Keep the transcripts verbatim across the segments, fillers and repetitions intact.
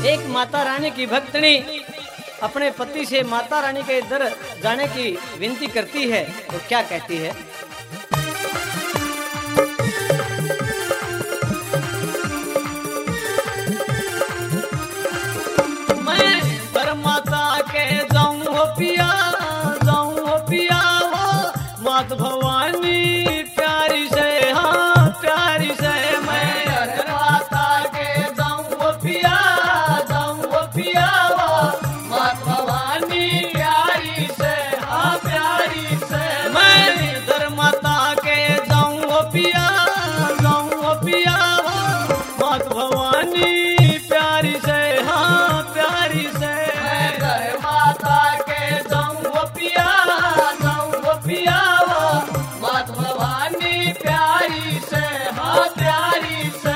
एक माता रानी की भक्तनी अपने पति से माता रानी के दर जाने की विनती करती है और क्या कहती है। मैं दर माता के जाऊं हो पिया, जाऊं हो पिया हो मात भवानी प्यारी से, हाँ प्यारी से। मैं दर माता के जाऊं हो पिया, जाऊं हो पिया हो मात भवानी प्यारी से, हाँ प्यारी से। मैं दर माता के जाऊं हो पिया, जाऊं हो पिया हो मात भवानी प्यारी से, हाँ प्यारी से। मैं दर माता के जाऊं हो पिया, जाऊं हो पिया हो मात भवानी प्यारी से, हाँ प्यारी से।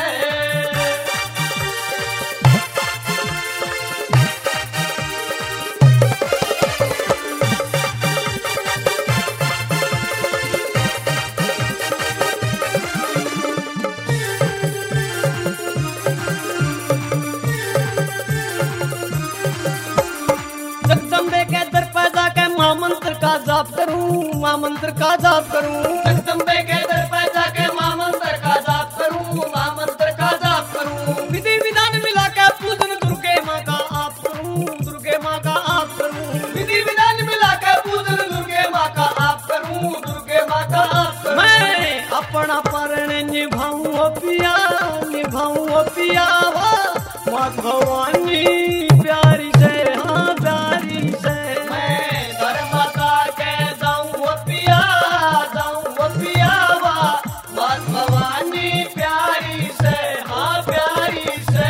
जगदम्बे के दर पर जाके महामंत्र का जाप करूं, महामंत्र का जाप करूं। जगदम्बे के दर पर जाके महामंत्र का जाप करूं, महामंत्र का जाप करूं। विधि विधान मिला के पूजन दुर्गे माँ का आप करूं, दुर्गे माँ का आप करूं। विधि विधान मिला के पूजन दुर्गे माँ का आप करूं, दुर्गे माँ का आप करूं। मैं अपना परण निभाऊं हो पिया, निभाऊं हो पिया हो मात भवानी प्यारी से, हाँ प्यारी से। मैं दर माता के जाऊं हो पिया, जाऊं हो पिया हो मात भवानी प्यारी से, हाँ प्यारी से।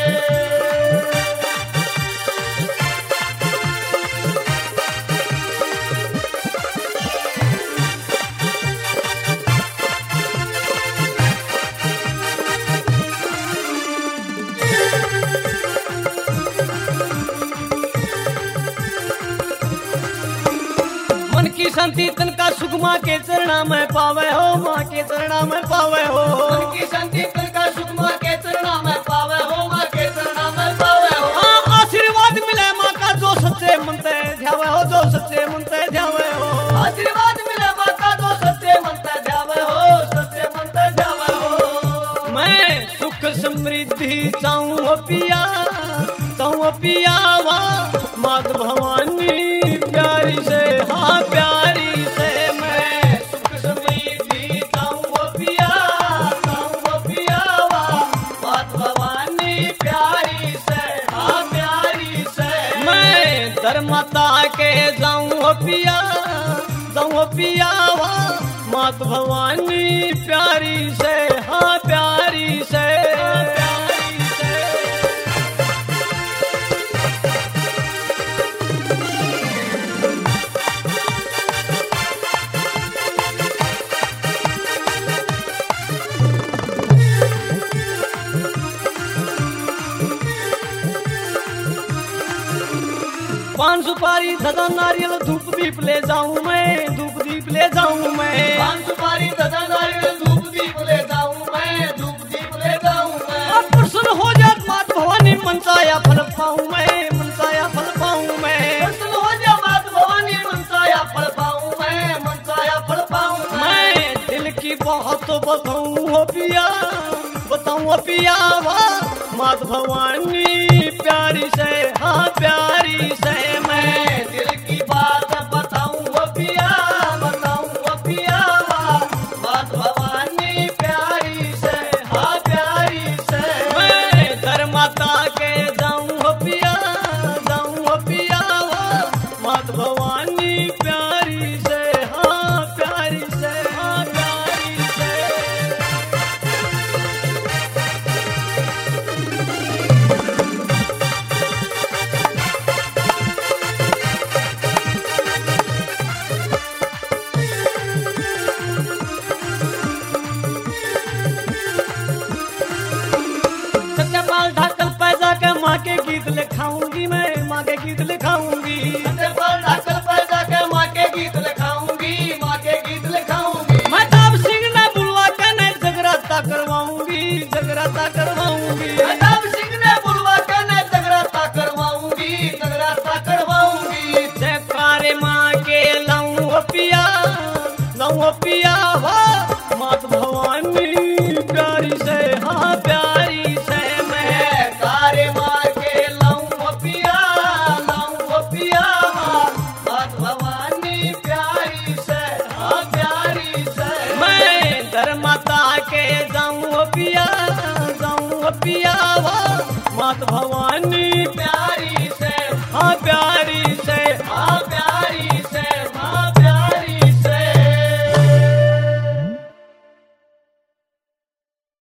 मन की शांति तन का सुख माँ के चरणा में पावे हो, माँ के चरणा में पावे हो। मन की शांति तन का सुख माँ के चरणा में पावे हो, माँ के चरणा में पावे हो। हाँ आशीर्वाद मिले माँ का जो सच्चे मन से ध्यावे हो, जो सच्चे मन से ध्यावे हो। आशीर्वाद मिले माँ का जो सच्चे मन से ध्यावे हो, सच्चे मन से ध्यावे हो। मैं सुख समृद्धि चाहूं हो पिया, चाहूं हो पिया वा मात भवानी प्यारी से, हाँ प्यारी से। मैं सुख समृद्धि चाहूं हो पिया, चाहूं हो पिया वा मात भवानी प्यारी से, हाँ प्यारी से। मैं दर माता के जाऊं हो पिया, जाऊं हो पिया वा मात भवानी प्यारी से, हाँ प्यारी से, हाँ प्यारी से। पान सुपारी धदा नारियल धूप दीप ले जाऊं मैं, धूप दीप ले जाऊं मैं। पान सुपारी धदा नारियल धूप दीप ले जाऊं मैं, धूप दीप ले जाऊं मैं। अब प्रसन्न हो जात मात भवानी मनसाया फल पाऊं मैं, मनसाया फल पाऊं मैं। प्रसन्न हो जा मात भवानी मनसाया फल पाऊं मैं, मनसाया फल पाऊं मैं। दिल की बात तो बताऊं हो पिया, बताऊं हो पिया वा मात भवानी प्यारी से, हाँ प्यारी से। मैं दिल की बात बताऊं हो पिया, बताऊं हो पिया वा मात भवानी प्यारी से, हाँ प्यारी से। मैं दर माता के जाऊं हो पिया, जाऊं हो पिया वा मात भवानी प्यारी से, हाँ प्यारी से, हाँ प्यारी से। माँ के गीत लिखाऊंगी मैं, माँ के गीत लिखाऊंगी। माँ के गीत लिखाऊंगी, माँ के गीत लिखाऊंगी। मैं ताप सिंह ने बुलवा के ने जगराता करवाऊंगी, जगराता करवाऊंगी। मैं ताप सिंह ने बुलवा के ने जगराता लाऊं पिया हो मात भवानी प्यारी से हाँ प्यारी से मैं तारे मार के लाऊं पिया लाऊं पिया मात भवानी प्यारी से हाँ प्यारी से मैं धर्माता के जाऊं पिया जाऊं पिया हो मात भवानी